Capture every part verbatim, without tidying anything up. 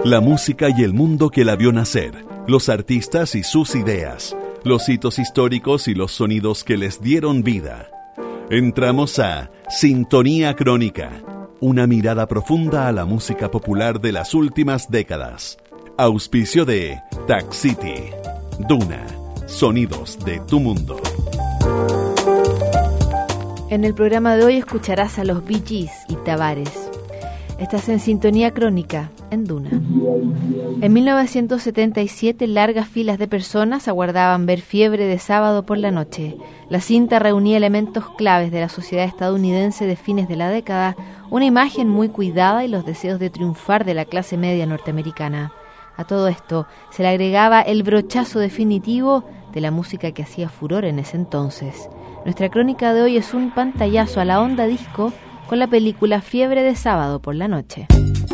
La música y el mundo que la vio nacer, los artistas y sus ideas, los hitos históricos y los sonidos que les dieron vida. Entramos a Sintonía Crónica, una mirada profunda a la música popular de las últimas décadas. Auspicio de Tac City. Duna, sonidos de tu mundo. En el programa de hoy escucharás a los Bee Gees y Tavares. Estás en Sintonía Crónica, en Duna. En mil novecientos setenta y siete, largas filas de personas aguardaban ver Fiebre de sábado por la noche. La cinta reunía elementos claves de la sociedad estadounidense de fines de la década, una imagen muy cuidada y los deseos de triunfar de la clase media norteamericana. A todo esto se le agregaba el brochazo definitivo de la música que hacía furor en ese entonces. Nuestra crónica de hoy es un pantallazo a la onda disco con la película Fiebre de sábado por la noche.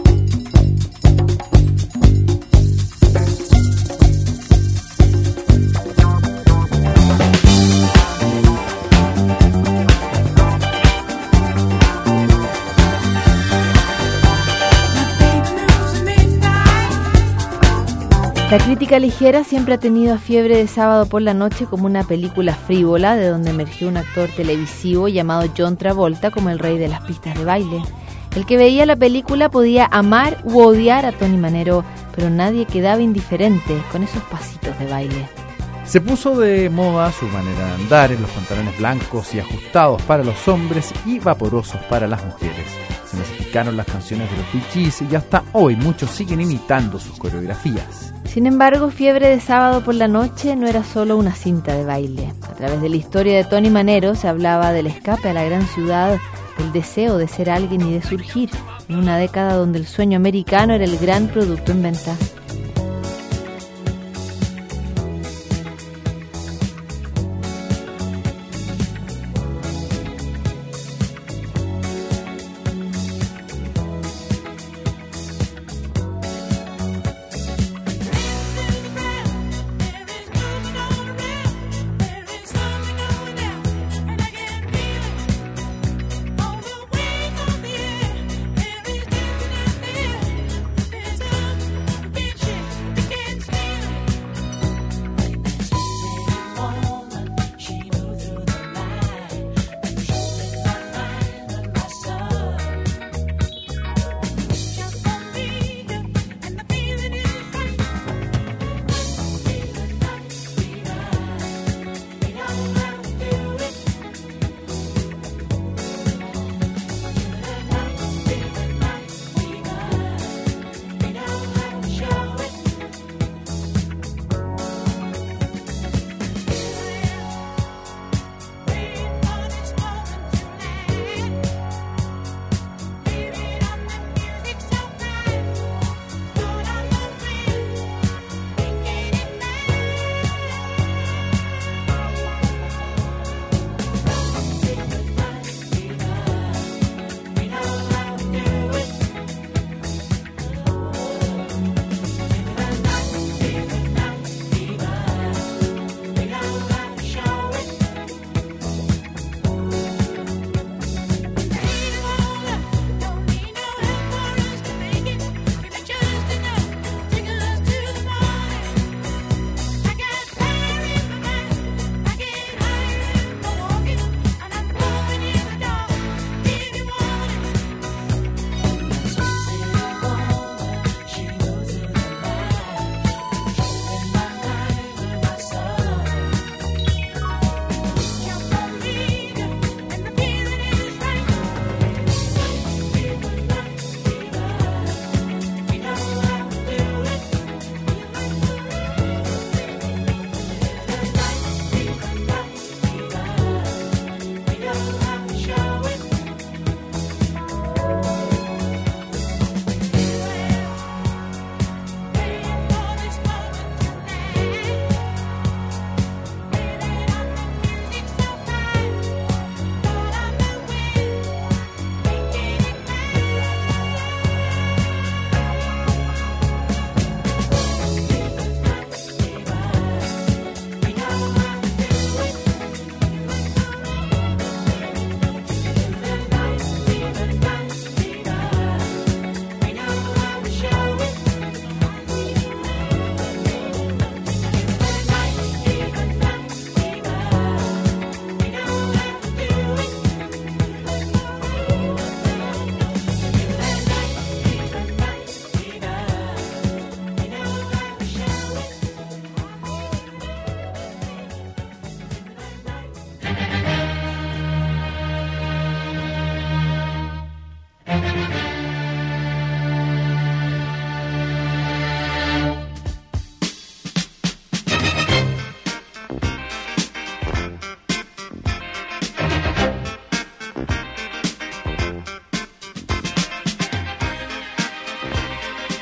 La crítica ligera siempre ha tenido a Fiebre de sábado por la noche como una película frívola de donde emergió un actor televisivo llamado John Travolta como el rey de las pistas de baile. El que veía la película podía amar u odiar a Tony Manero, pero nadie quedaba indiferente con esos pasitos de baile. Se puso de moda su manera de andar en los pantalones blancos y ajustados para los hombres y vaporosos para las mujeres. Se masificaron las canciones de los Bee Gees y hasta hoy muchos siguen imitando sus coreografías. Sin embargo, Fiebre de sábado por la noche no era solo una cinta de baile. A través de la historia de Tony Manero se hablaba del escape a la gran ciudad, del deseo de ser alguien y de surgir, en una década donde el sueño americano era el gran producto en venta.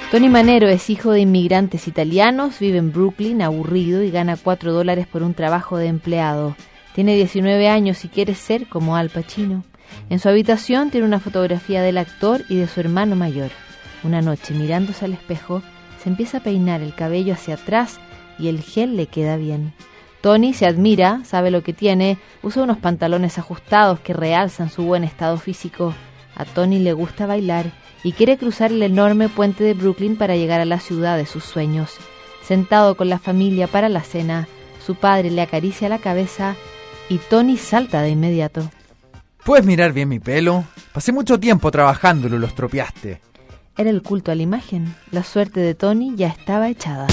Tony Manero es hijo de inmigrantes italianos, vive en Brooklyn, aburrido y gana cuatro dólares por un trabajo de empleado. Tiene diecinueve años y quiere ser como Al Pacino. En su habitación tiene una fotografía del actor y de su hermano mayor. Una noche, mirándose al espejo, se empieza a peinar el cabello hacia atrás y el gel le queda bien. Tony se admira, sabe lo que tiene, usa unos pantalones ajustados que realzan su buen estado físico. A Tony le gusta bailar y quiere cruzar el enorme puente de Brooklyn para llegar a la ciudad de sus sueños. Sentado con la familia para la cena, su padre le acaricia la cabeza y Tony salta de inmediato. ¿Puedes mirar bien mi pelo? Pasé mucho tiempo trabajándolo y lo estropeaste. Era el culto a la imagen. La suerte de Tony ya estaba echada.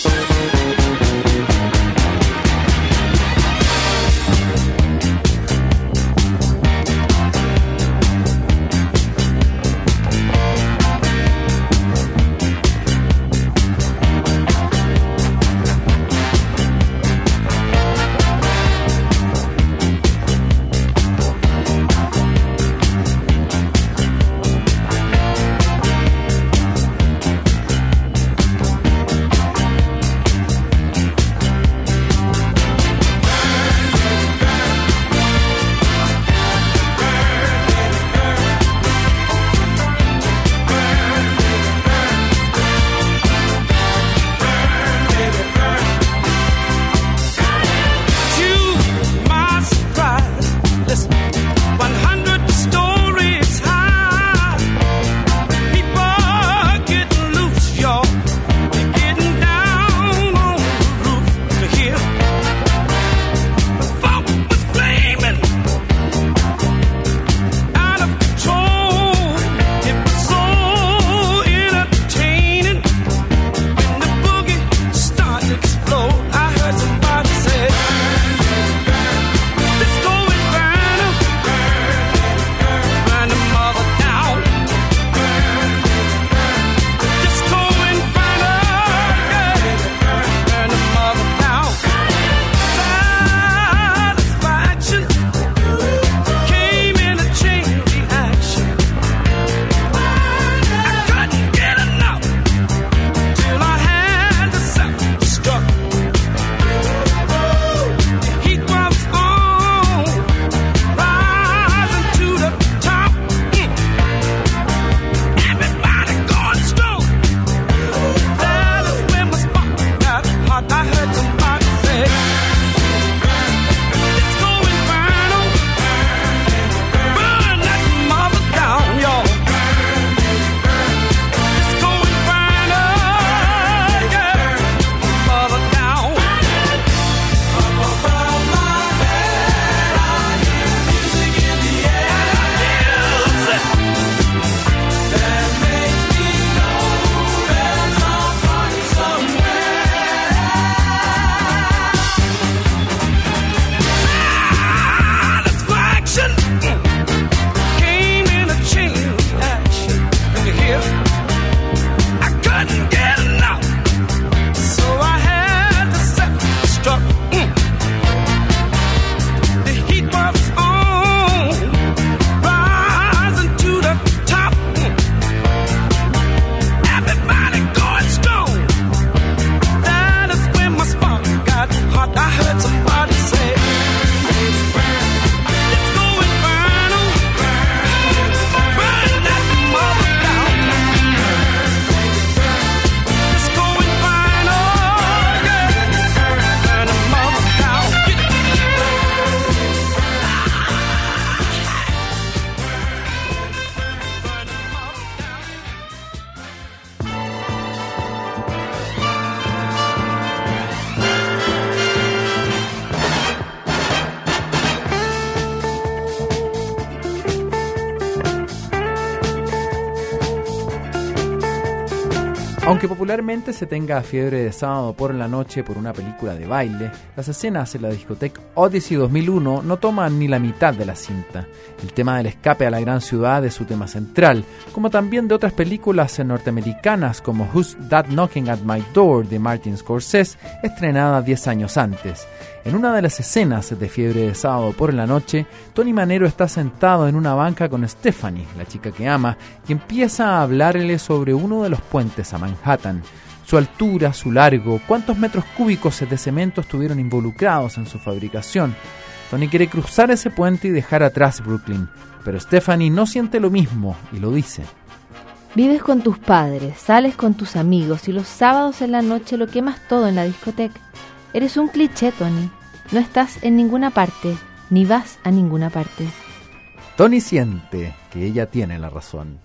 Aunque popularmente se tenga fiebre de sábado por la noche por una película de baile, las escenas en la discoteca Odyssey dos mil uno no toman ni la mitad de la cinta. El tema del escape a la gran ciudad es su tema central, como también de otras películas norteamericanas como Who's That Knocking at My Door de Martin Scorsese, estrenada diez años antes. En una de las escenas de Fiebre de Sábado por la Noche, Tony Manero está sentado en una banca con Stephanie, la chica que ama, y empieza a hablarle sobre uno de los puentes a Manhattan. Su altura, su largo, cuántos metros cúbicos de cemento estuvieron involucrados en su fabricación. Tony quiere cruzar ese puente y dejar atrás Brooklyn, pero Stephanie no siente lo mismo y lo dice. Vives con tus padres, sales con tus amigos y los sábados en la noche lo quemas todo en la discoteca. Eres un cliché, Tony. No estás en ninguna parte, ni vas a ninguna parte. Tony siente que ella tiene la razón.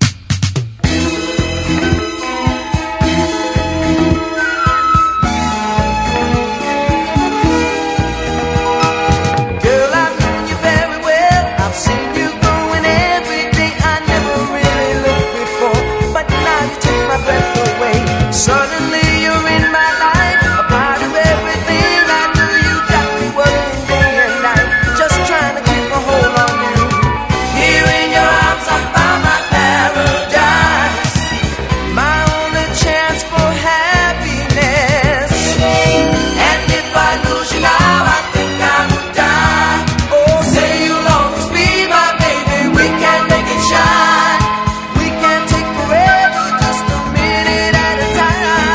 Suddenly you're in my life, a part of everything I do. You got me working day and night, just trying to keep a hold on you. Here in your arms I found my paradise, my only chance for happiness. And if I lose you now, I think I would die. Oh, say you'll always be my baby, we can make it shine. We can take forever, just a minute at a time.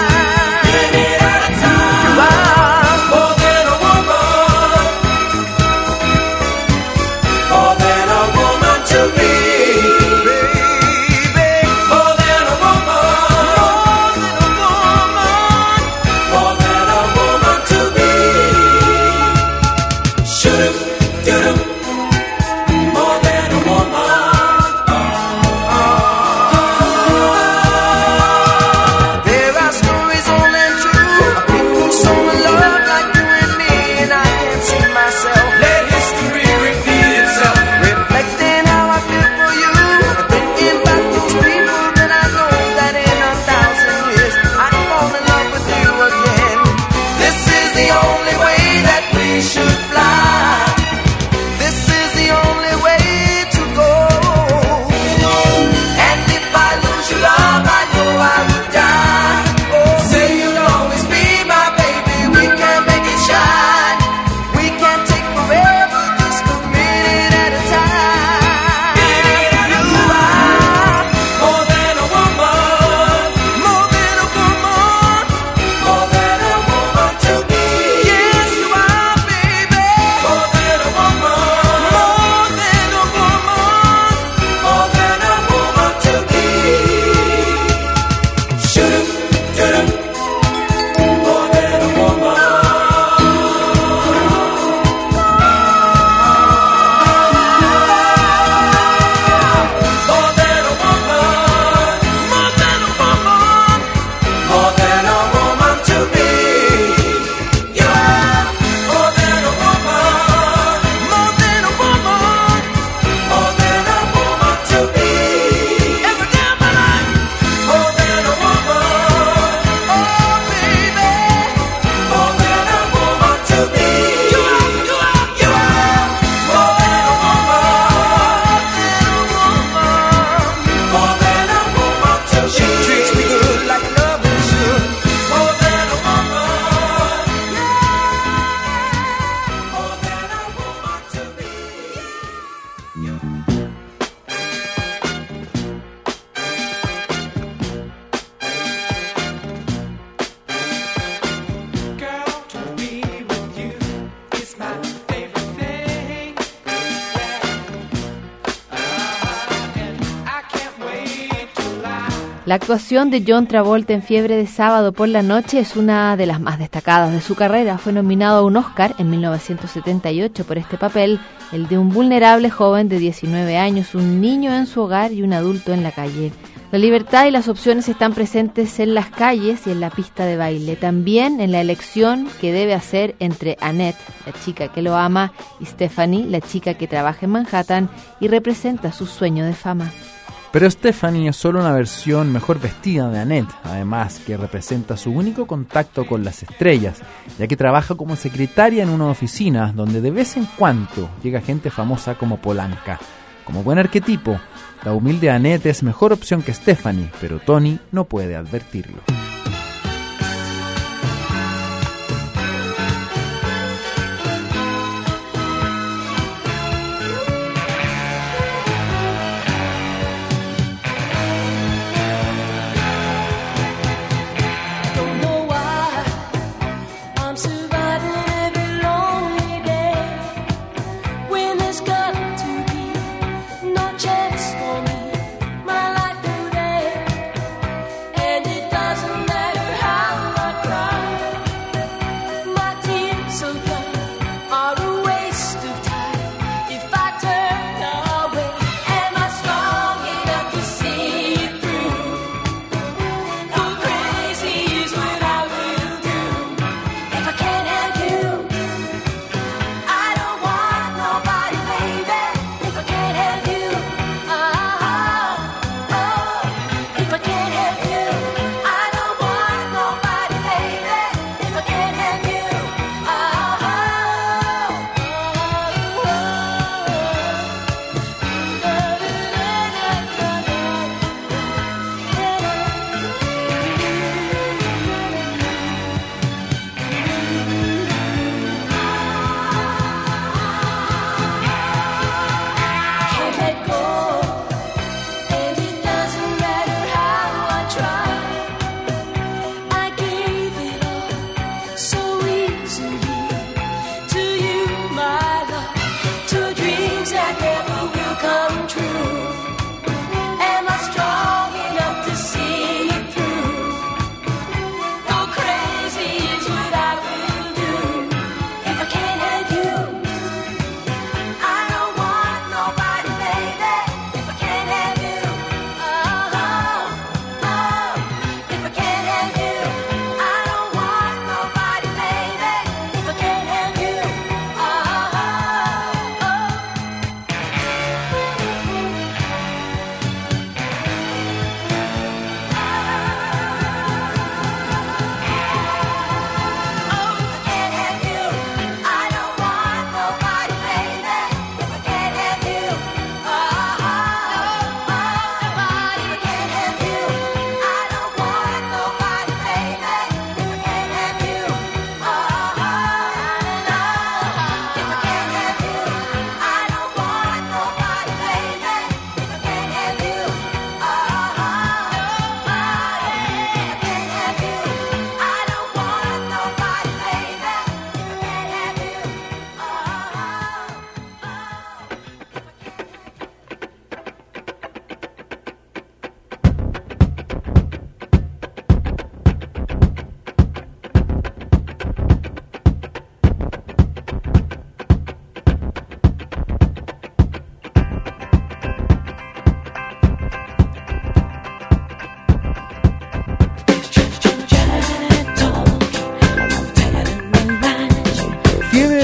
La actuación de John Travolta en Fiebre de Sábado por la Noche es una de las más destacadas de su carrera. Fue nominado a un Oscar en mil novecientos setenta y ocho por este papel, el de un vulnerable joven de diecinueve años, un niño en su hogar y un adulto en la calle. La libertad y las opciones están presentes en las calles y en la pista de baile, también en la elección que debe hacer entre Annette, la chica que lo ama, y Stephanie, la chica que trabaja en Manhattan y representa su sueño de fama. Pero Stephanie es solo una versión mejor vestida de Annette, además que representa su único contacto con las estrellas, ya que trabaja como secretaria en una oficina donde de vez en cuando llega gente famosa como Polanca. Como buen arquetipo, la humilde Annette es mejor opción que Stephanie, pero Tony no puede advertirlo.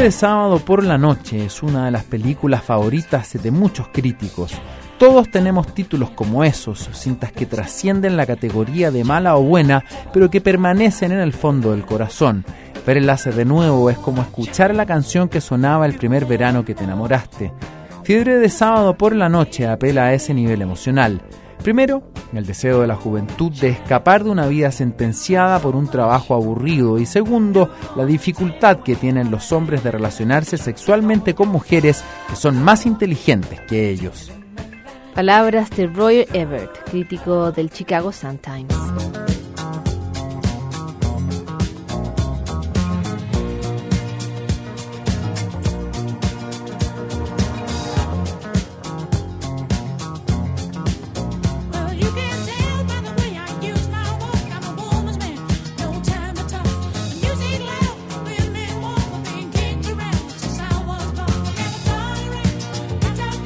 Fiebre de sábado por la noche es una de las películas favoritas de muchos críticos. Todos tenemos títulos como esos, cintas que trascienden la categoría de mala o buena, pero que permanecen en el fondo del corazón. Verlas de nuevo es como escuchar la canción que sonaba el primer verano que te enamoraste. Fiebre de sábado por la noche apela a ese nivel emocional. Primero, el deseo de la juventud de escapar de una vida sentenciada por un trabajo aburrido, y segundo, la dificultad que tienen los hombres de relacionarse sexualmente con mujeres que son más inteligentes que ellos. Palabras de Roger Ebert, crítico del Chicago Sun-Times.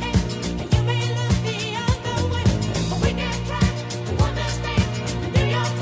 New York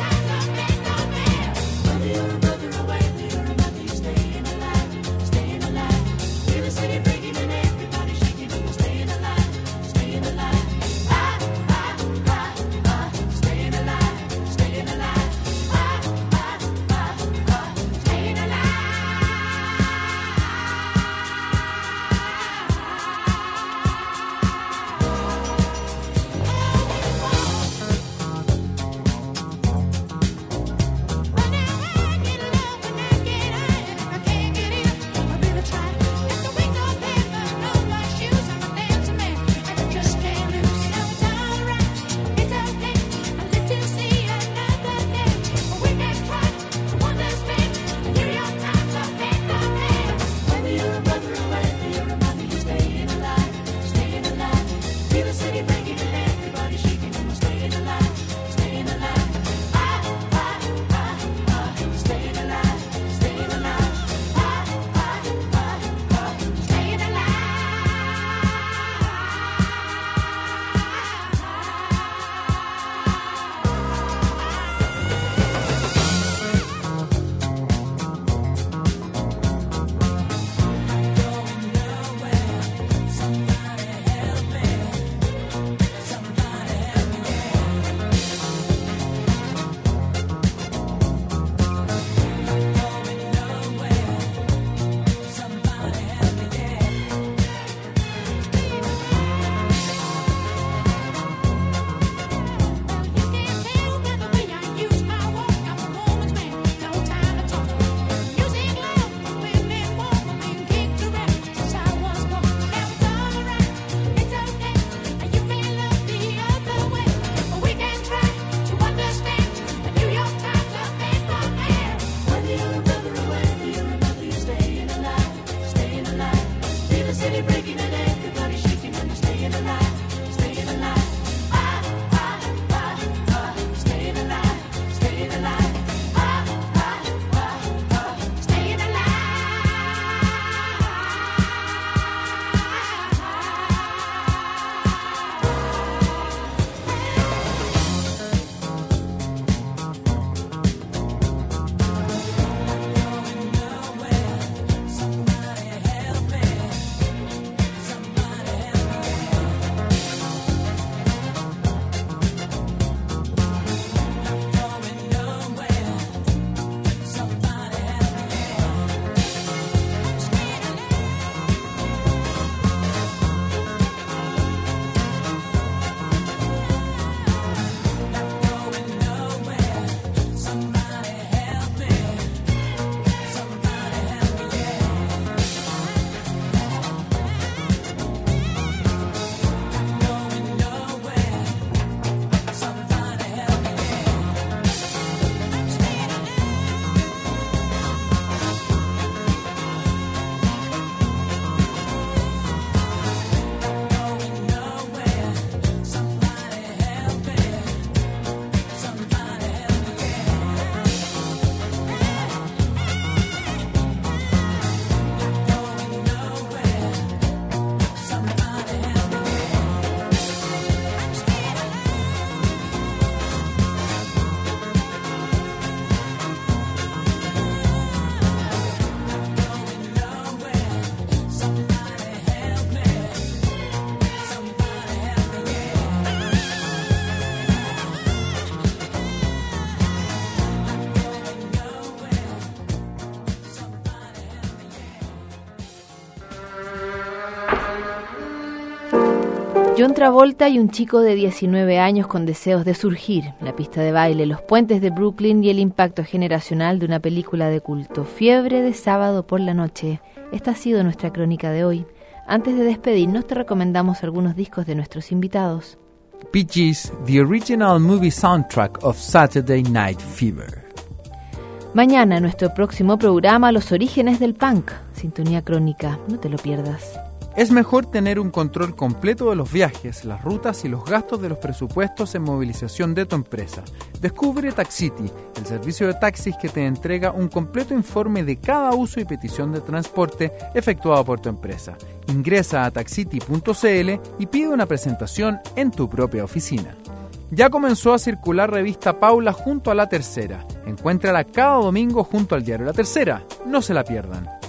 John Travolta y un chico de diecinueve años con deseos de surgir, la pista de baile, los puentes de Brooklyn y el impacto generacional de una película de culto. Fiebre de sábado por la noche. Esta ha sido nuestra crónica de hoy. Antes de despedirnos te recomendamos algunos discos de nuestros invitados. Bee Gees, the original movie soundtrack of Saturday Night Fever. Mañana nuestro próximo programa, Los orígenes del punk. Sintonía crónica, no te lo pierdas. Es mejor tener un control completo de los viajes, las rutas y los gastos de los presupuestos en movilización de tu empresa. Descubre Taxity, el servicio de taxis que te entrega un completo informe de cada uso y petición de transporte efectuado por tu empresa. Ingresa a taxity punto c l y pide una presentación en tu propia oficina. Ya comenzó a circular revista Paula junto a La Tercera. Encuéntrala cada domingo junto al diario La Tercera. No se la pierdan.